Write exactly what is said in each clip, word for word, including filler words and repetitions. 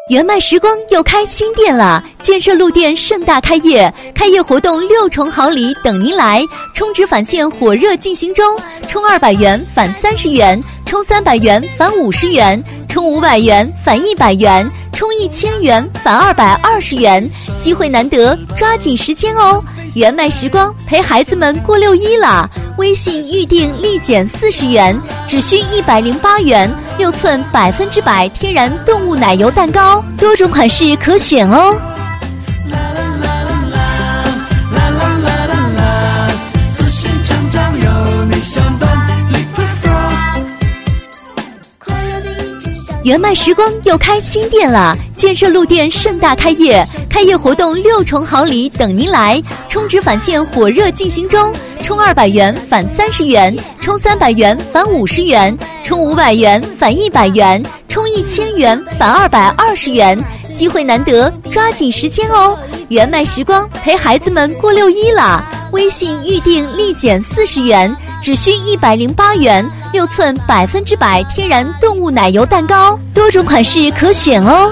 原麦时光又开新店了，建设路店盛大开业，开业活动六重好礼等您来。充值返现火热进行中，充二百元返三十元，充三百元返五十元，充五百元返一百元，充一千元返二百二十元，机会难得，抓紧时间哦！原麦时光陪孩子们过六一了，微信预订立减四十元，只需一百零八元，六寸百分之百天然动物奶油蛋糕，多种款式可选哦。原麦时光又开新店了，建设路店盛大开业，开业活动六重好礼等您来。充值返现火热进行中，充二百元返三十元，充三百元返五十元，充五百元返一百元，充一千元返二百二十元，机会难得，抓紧时间哦！原麦时光陪孩子们过六一了，微信预订立减四十元，只需一百零八元，六寸百分之百天然动物奶油蛋糕，多种款式可选哦。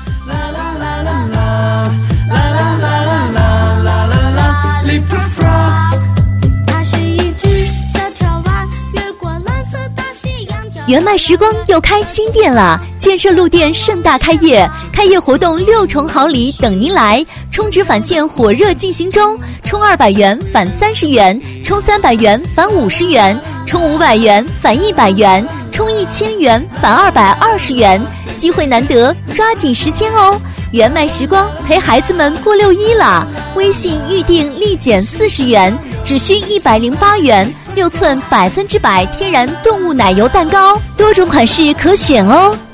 原麦时光又开新店了，建设路店盛大开业，开业活动六重好礼等您来。充值返现火热进行中，充二百元返三十元，充三百元返五十元，充五百元返一百元，充一千元返二百二十元，机会难得，抓紧时间哦！原麦时光陪孩子们过六一了，微信预订立减四十元，只需一百零八元，六寸百分之百天然动物奶油蛋糕，多种款式可选哦。